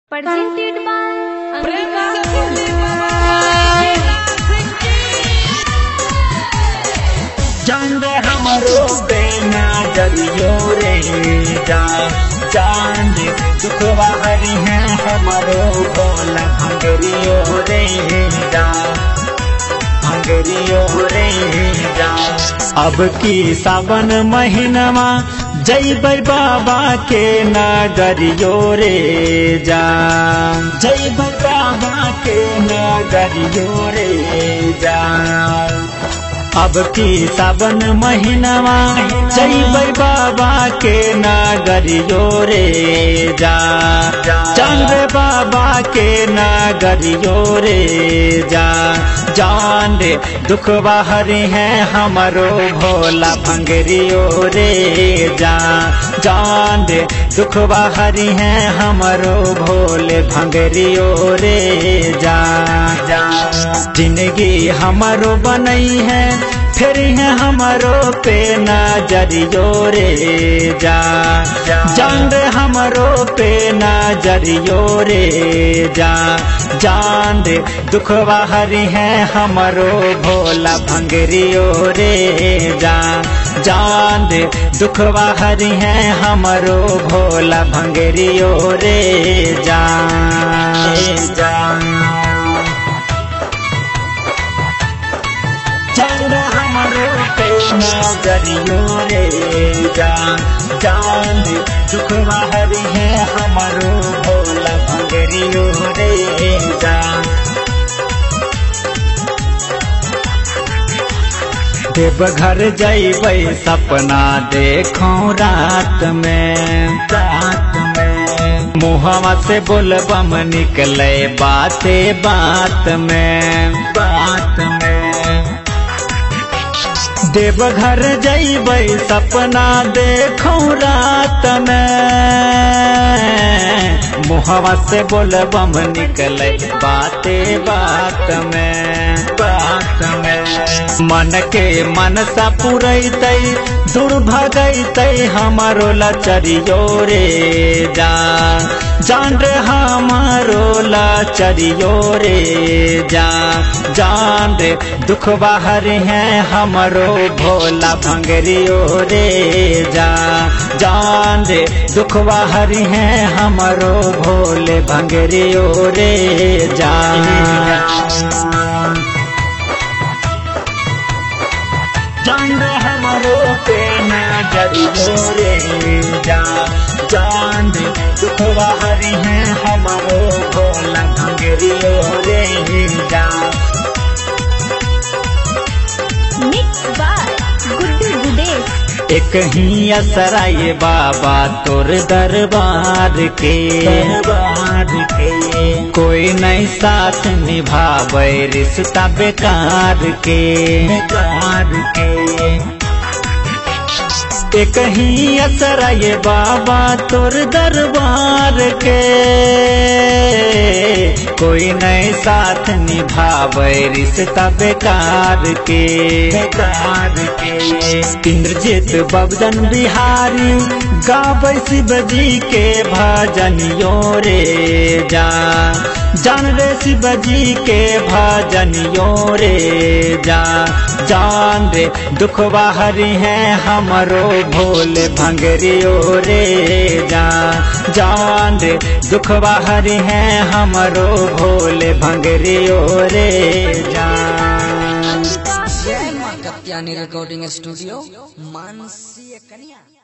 presented by चांद हमरो बेना जरियो रे चांद दुखवा हरी है हमरो भोला भंगरियो रे भंगरियो रे अब की सावन महीनमा जैबै बाबा के नगरियो रे जैबै बाबा के नगरियो रे अब की सावन महीनावा जैबै बाबा के नगरियो रे चंद्र बाबा के नगरियो रे जान रे दुखवा हरी है हमरो भोला भंगरियो रे जान रे दुखवा हरी है हमरो भोले भंगरियो रे जिंदगी हमरो बनई है फिर है हमरो पे नजरियो रे जान रे हमरो पे नजरियो रे जान रे दुखवा हरी है हमरो भोला भंगरियो रे जान रे दुखवा हरी है हमरो भोला भंगरियो रे चंद्र हमरो पे नजरियो रे जान रे दुखवा हरी है हमरो भोला भंगरियो रे देवघर जैबै सपना देखो रात में मुहवा से बोलबम निकले बाते बात में देवघर जैबै सपना देखो रात में मुहवा से बोलबम निकले बाते बात में मन के मनसा पुरैतै दूर भगैतै हमारो लचरियो रे जान रे हमारो लचरियो रे जान रे दुखवा हरी है हमरो भोला भंगरियो रे जान रे दुखवा हरी है हमरो भोले भंगरियो रे चंद्र हमरो पे नजरियो रे जान रे दुखवा हरी है हमरो भोला भंगरियो रे mixed by Guddu Gudesh। एक ही असराए बाबा तोर दरबार के कोई नहीं साथ निभावे रिश्ता बेकार के एक ही असराए बाबा तोर दरबार के कोई नए साथ निभावे रिश्ता बेकार के इंद्रजीत बबदन बिहारी गावे शिव जी के भजनियो रे जान रे शिव जी के भजनियो रे जान रे दुखवा हरी है हमरो भोले भंगरियो रे जान रे दुखवा हरी है हमरो भोले भंगरियो रे जय मां कत्यानी रिकॉर्डिंग स्टूडियो मानसी कन्या।